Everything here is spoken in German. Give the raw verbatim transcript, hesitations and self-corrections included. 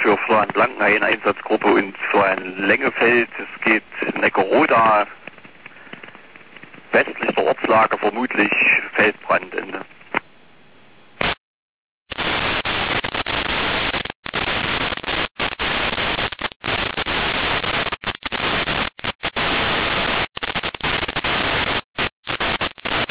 für Florian-Blankenhain-Einsatzgruppe und so ein Längefeld. Es geht Neckeroda, westlich der Ortslage vermutlich Feldbrandende.